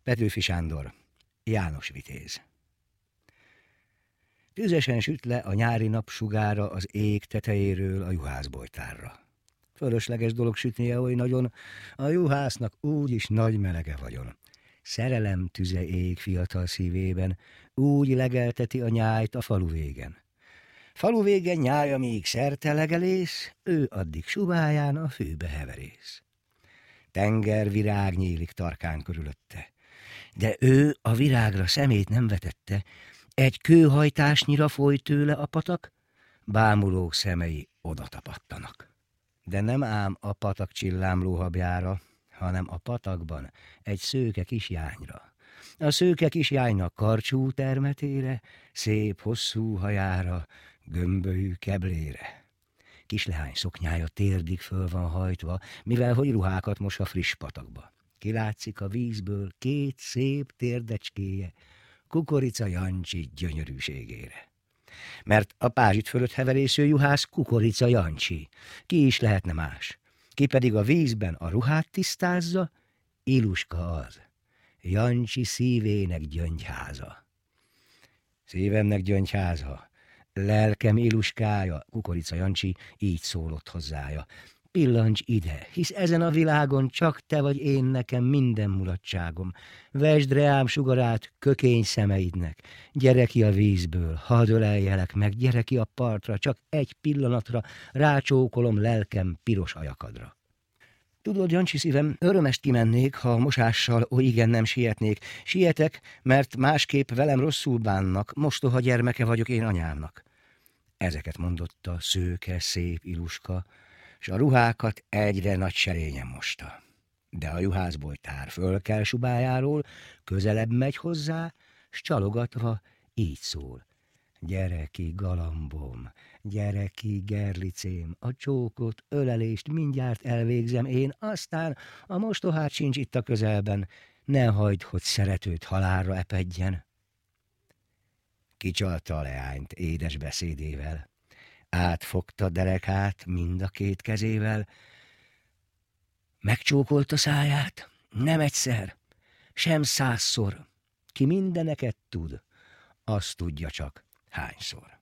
Petőfi Sándor, János Vitéz. Tüzesen süt le a nyári napsugára az ég tetejéről a juhászbojtárra. Fölösleges dolog sütnie oly nagyon, a juhásznak úgyis nagy melege vagyon. Szerelem tüze ég fiatal szívében, úgy legelteti a nyájt a falu végen. Falu végen nyája még szerte legelész, ő addig subáján a fűbe heverész. Tengervirág nyílik tarkán körülötte, de ő a virágra szemét nem vetette, egy kőhajtásnyira folyt tőle a patak, bámuló szemei oda tapadtanak. De nem ám a patak csillámló habjára, hanem a patakban egy szőke kisjányra. A szőke kisjánynak karcsú termetére, szép hosszú hajára, gömbölyű keblére. Kisleány szoknyája térdig föl van hajtva, mivel hogy ruhákat mos a friss patakba. Kilátszik a vízből két szép térdecskéje, Kukorica Jancsi gyönyörűségére. Mert a pázsit fölött heverésző juhász Kukorica Jancsi, ki is lehetne más. Ki pedig a vízben a ruhát tisztázza, Iluska az, Jancsi szívének gyöngyháza. Szívemnek gyöngyháza, lelkem Iluskája, Kukorica Jancsi így szólott hozzája. Pillancs ide, hisz ezen a világon csak te vagy én nekem minden mulatságom. Vesd reám sugarát kökény szemeidnek, gyere ki a vízből, hadd öleljelek meg, gyere ki a partra, csak egy pillanatra, rácsókolom lelkem piros ajakadra. Tudod, Jancsi szívem, örömest kimennék, ha a mosással ó igen nem sietnék. Sietek, mert másképp velem rosszul bánnak, mostoha gyermeke vagyok én anyámnak. Ezeket mondotta szőke, szép Iluska, s a ruhákat egyre nagy serényen mosta. De a juhászbojtár fölkel subájáról, közelebb megy hozzá, s csalogatva így szól. Gyere ki, galambom, gyere ki, gerlicém, a csókot, ölelést mindjárt elvégzem én, aztán a mostohát sincs itt a közelben, ne hagyd, hogy szeretőd halálra epedjen. Kicsalta a leányt édes beszédével, átfogta derekát mind a két kezével, megcsókolta száját, nem egyszer, sem 100-szor, ki mindeneket tud, azt tudja csak hányszor.